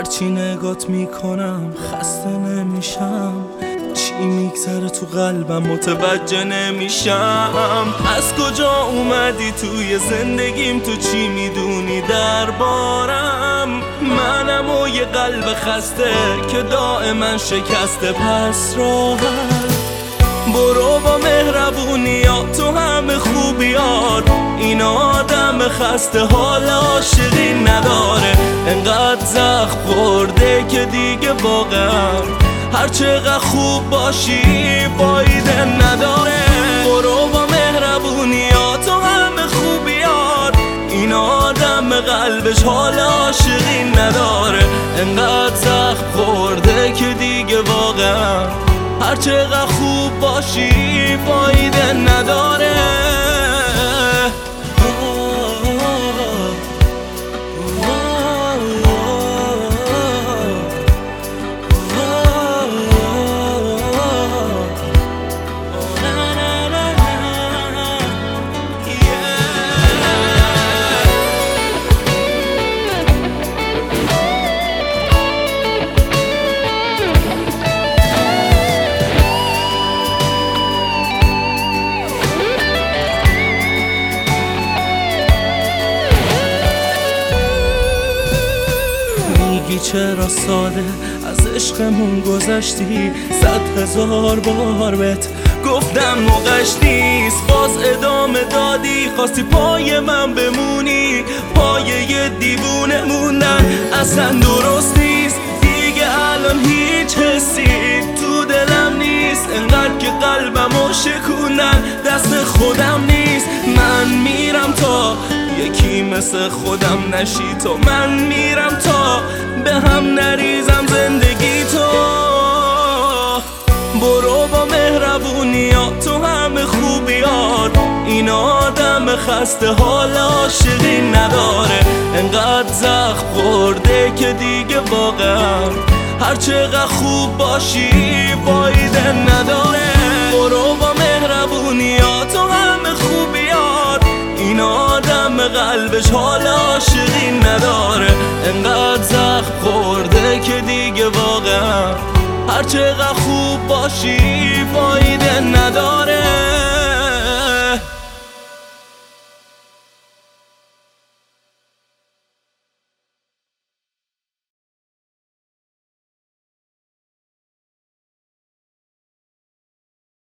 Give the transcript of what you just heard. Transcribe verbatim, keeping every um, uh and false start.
هرچی نگات میکنم خسته نمیشم، چی میگذره تو قلبم متوجه نمیشم. از کجا اومدی توی زندگیم، تو چی میدونی دربارم؟ منم و یه قلب خسته که دائما شکسته. پس راحت برو با مهربونیات تو همه خوبیات، این آدم خسته حال عاشقی نداره. انقدر زخم خورده که دیگه واقعا هر چقدر خوب باشی فایده نداره. برو با مهربونیات تو همه خوبیات، این آدم قلبش حال عاشقی نداره. انقدر زخم خورده که دیگه واقعا هر چقدر خوب باشی فایده نداره. میگی چرا ساده از عشقمون گذشتی، صد هزار بار بهت گفتم موقعش نیست، باز ادامه دادی، خواستی پای من بمونی. پای یه دیوونه موندن اصلا درست نیست، دیگه الان هیچ حسی تو دلم نیست. انقدر که قلبمو شکوندن دست خودم نیست. من میرم تا یکی مثل خودم نشی تو، من میرم تا به هم نریزم زندگی تو. برو با مهربونیات تو همه خوبیات، این آدم خسته حال عاشقی نداره. انقدر زخم خورده که دیگه واقعا هر چقدر خوب باشی فایده نداره. برو با مهربونیات تو همه خوبیات، این آدم قلبش حال عاشقی نداره. انقدر زخم خورده که دیگه واقعا هر چقدر خوب باشی فایده نداره.